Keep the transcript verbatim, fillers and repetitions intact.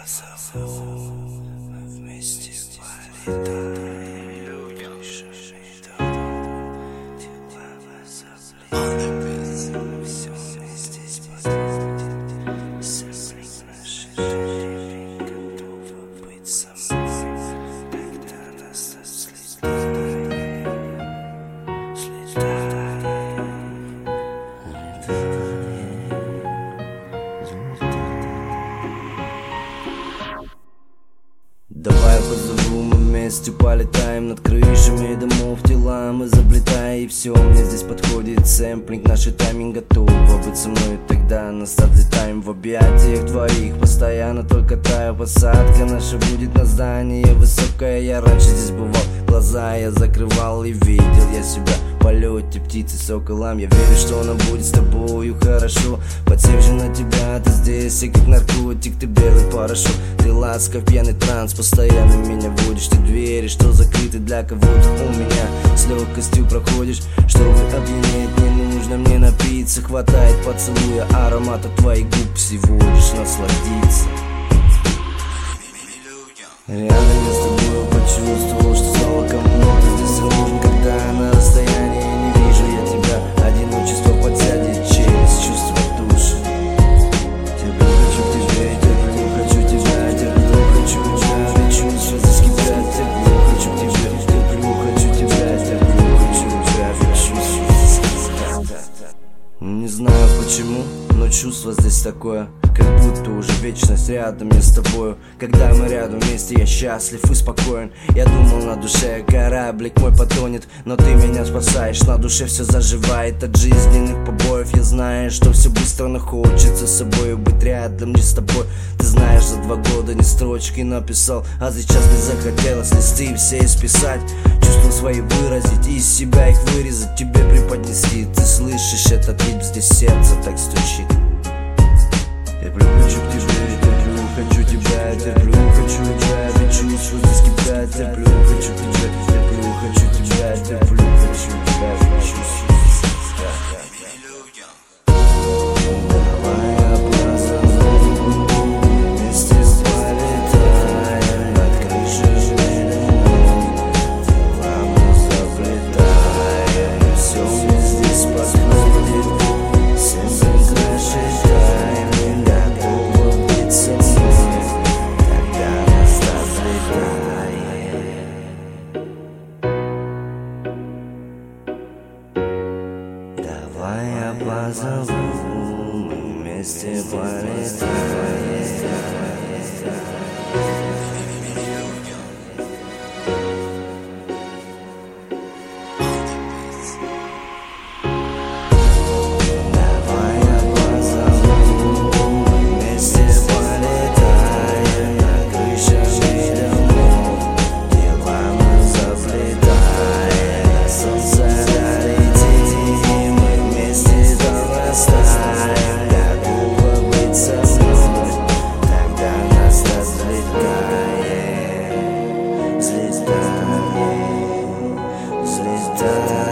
позову, мы вместе полетаем. Дышишь дом, тела возобретаем. Все вместе подходит, сердце нашей жизни готово быть со мной. Когда нас слетаем, слетаем. Давай позову, мы вместе полетаем над крышами домов, тела мы заплетая. И все, мне здесь подходит сэмплинг, наш тайминг готов быть со мной. Тогда нас отлетаем в объятиях двоих, постоянно только тая посадка наша будет на здании высокое. Я раньше здесь бывал, глаза я закрывал и видел я себя в полете птицы соколам. Я верю, что нам будет с тобою хорошо. Подсев же на тебя, ты здесь, и как наркотик, ты белый порошок. Ты ласков, пьяный транс, постоянно меня водишь. Ты двери, что закрыты для кого-то у меня, с легкостью проходишь. Чтобы опьянеть, не нужно мне напиться, хватает поцелуя, аромата твоих губ, всего лишь насладиться. Рядом я с тобой почувствовал, что снова кому-то здесь нужен. Когда на расстоянии не вижу я тебя, одиночество подсядет через чувство души. Тепло хочу к тебе, тепло хочу тебя, тепло хочу тебя, ведь чувства здесь кипят. Тепло хочу к тебе, тепло хочу тебя, тепло хочу тебя, ведь чувства здесь кипят. Не знаю почему, но чувство здесь такое, как будто уже вечность рядом я с тобою. Когда мы рядом вместе, я счастлив и спокоен. Я думал, на душе кораблик мой потонет, но ты меня спасаешь, на душе все заживает от жизненных побоев. Я знаю, что все быстро, но хочется с собой быть рядом, не с тобой. Ты знаешь, за два года не строчки написал, а сейчас мне захотелось листы все исписать, чувства свои выразить, из себя их вырезать, тебе преподнести. Ты слышишь этот ритм, здесь сердце так стучит. Тепло хочу к тебе, тепло хочу тебя, тепло хочу тебя, ведь чувства здесь кипят. Тепло хочу к тебе, тепло хочу тебя, тепло хочу тебя, ведь чувства здесь кипят. Давай я позову, вместе полетаем над крышей домов, тела мы заплетаем. Все мне здесь подходит, сердце нашей тайны готово быть со мной. Когда нас отлетаем, давай я позову, мы вместе полетаем. Взлетаем, взлетаем.